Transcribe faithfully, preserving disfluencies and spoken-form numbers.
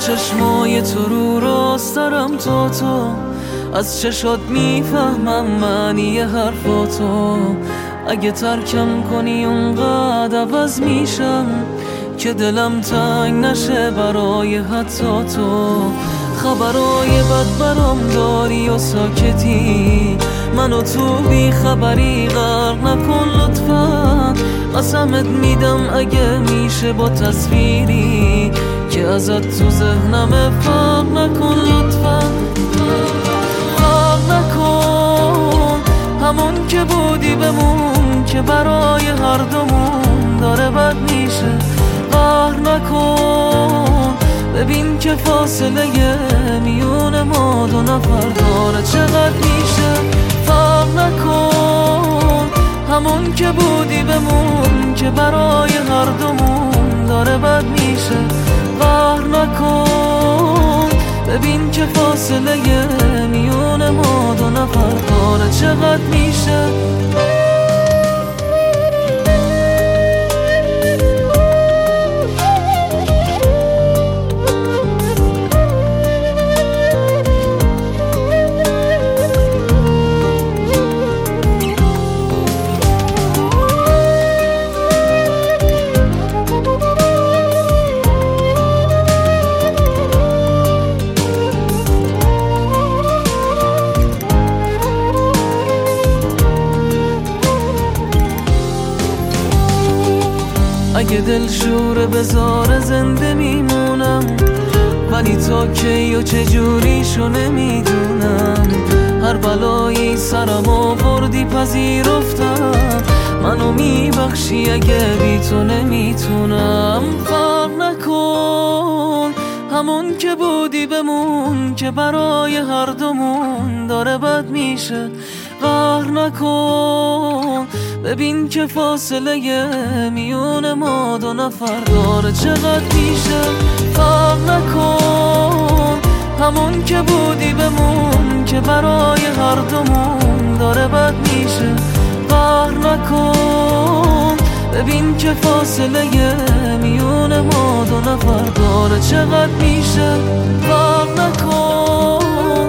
چشمای تو رو راست دارم تا تو از چشات میفهمم معنی حرفاتو. اگه ترکم کنی اونقدر عوض میشم که دلم تنگ نشه برای حتی تو. خبرای بد برام داری و ساکتی، منو تو بی خبری غرق نکن لطفا. قسمت میدم اگه میشه با تصویری که ازت تو ذهنم فرق نکن لطفا. فرق نکن، همون که بودی بمون که برای هر دومون داره بد میشه. قهر نکن، ببین که فاصله میون ما دو نفر داره چقدر میشه. فرق نکن، همون که بودی بمون که برای هر دومون داره بد میشه. قهر نکن، ببین که فاصله میون ما دو نفر داره چقدر میشه. اگه دل شوره بذاره زنده میمونم، ولی تا کی و چجوریشو نمیدونم. هر بلایی سرم آوردی پذیرفتم، منو میبخشی اگه بی تو نمیتونم. فرق نکن، همون که بودی بمون که برای هر دومون داره بد میشه. قهر نکن، ببین که فاصله میون ما دو نفر داره چقدر میشه. فرق نکن، همون که بودی بمون که برای هر دومون داره بد میشه. قهر نکن، ببین که فاصله میون ما دو نفر داره چقدر میشه. فرق نکن.